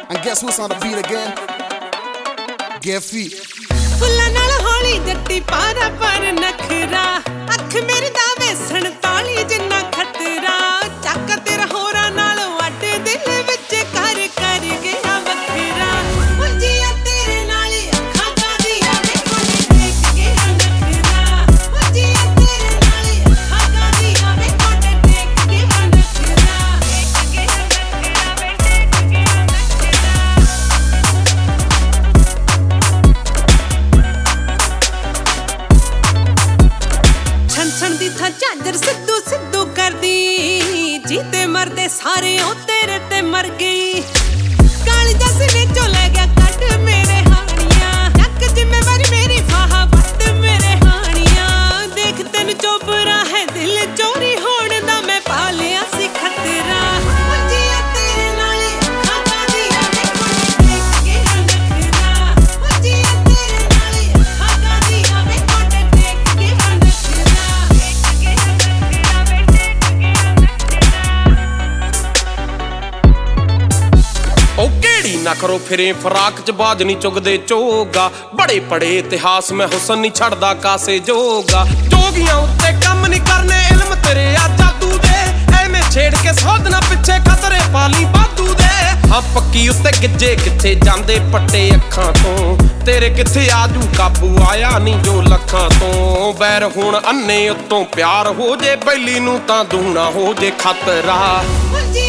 And guess who's on the beat again? Get feet. ਫੁੱਲਾਂ ਨਾਲ ਹੌਲੀ ਜੱਟੀ ਪਾਰਾ ਪਰ ਨਖਰਾ ਅੱਖ ਮੇਰੇ ਦਾ ਵੇਸਣ ਤਾਲੀ ਜਿੰਨਾ ਖਤਰਾ ਚੱਕ ਤੇਰਾ ਹੋਰਾਂ ਨਾਲ ਵਾਟੇ ਦਿਲ ਵਿੱਚ ਕਰ ਕਰ ਗਿਆ ਵੱਖਰਾ ਮੁੰਜੀਆਂ ਤੇਰੇ ਨਾਲ ਅੱਖਾਂ ਕਾਦੀਆਂ ਵੇਖੋ ਦੇਖ ਗਿਆ ਨਖਰਾ ਮੁੰਜੀਆਂ ਤੇਰੇ ਨਾਲ ਅੱਖਾਂ ਕਾਦੀਆਂ ਵੇਖੋ ਦੇਖ ਗਿਆ ਨਖਰਾ ਦੇਖ ਗਿਆ ਨਖਰਾ ਵੇ ਦੇਖ ਗਿਆ ਨਖਰਾ ਛਣ ਦੀ ਥਾਂ ਝਾਂਜਰ ਸਿੱਧੂ ਸਿੱਧੂ ਕਰਦੀ ਜੀਤੇ ਮਰਦੇ ਸਾਰੇ ਉਹ ਤੇਰੇ ਤੇ ਮਰ ਗਈ ਕਾਲੀ ਜੱਸ ਨੇ ਚੋ ਲੈ ਗਿਆ ਕੱਢ ਮੇਰੇ ਹਾਣੀਆਂ ਚੱਕ ਜ਼ਿੰਮੇਵਾਰੀ ਮੇਰੀ ਫਾਹਾ ਵੱਟ ਮੇਰੇ ਹਾਣੀਆਂ ਦੇਖ ਤੈਨੂੰ ਚੋਪਰਾ ਹੈ ਦਿਲ ਚੋਰੀ ਹੋਣ ਦਾ ਮੈਂ ਪਾ ਲਿਆ ਸੀ ਖਤਰਾ ਮੁੰਜੀਆਂ ਤੇਰੇ ਨਾਲ ਅੱਖਾਂ ਕਾਦੀਆਂ ਵੇਖੋ ਦੇਖ ਗਿਆ ਨਖਰਾ ਮੁੰਜੀਆਂ ਤੇਰੇ ਨਾਲ ਅੱਖਾਂ ਕਾਦੀਆਂ ਵੇਖੋ ਦੇਖ ਗਿਆ ਨਖਰਾ ਉਹ ਕਿਹੜੀ ਨਾ ਕਰੋ ਫਿਰੇ ਫਰਾਕ ਚ ਬਾਜ ਨਹੀਂ ਚੁਗਦੇ ਚੋਗਾ ਬੜੇ ਪੜੇ ਇਤਿਹਾਸ ਮੈਂ ਹੁਸਨ ਨਹੀਂ ਛੱਡਦਾ ਕਾਸੇ ਜੋਗਾ ਜੋਗੀਆਂ ਉੱਤੇ ਕੰਮ ਨਹੀਂ ਕਰਨੇ ਇਲਮ ਤੇਰੇ ਆ ਜਾਦੂ ਦੇ ਐਵੇਂ ਛੇੜ ਕੇ ਸੋਧਣਾ ਪਿੱਛੇ ਖਤਰੇ ਪਾਲੀ ਬਾਦੂ ਦੇ ਹਾਂ ਪੱਕੀ ਉੱਤੇ ਗਿੱਜੇ ਕਿੱਥੇ ਜਾਂਦੇ ਪੱਟੇ ਅੱਖਾਂ ਤੋਂ ਤੇਰੇ ਕਿੱਥੇ ਆਜੂ ਕਾਬੂ ਆਇਆ ਨਹੀਂ ਜੋ ਲੱਖਾਂ ਤੋਂ ਬੈਰ ਹੁਣ ਅੰਨੇ ਉੱਤੋਂ ਪਿਆਰ ਹੋ ਜੇ ਪਹਿਲੀ ਨੂੰ ਤਾਂ ਦੂਣਾ ਹੋ ਜੇ ਖਤਰਾ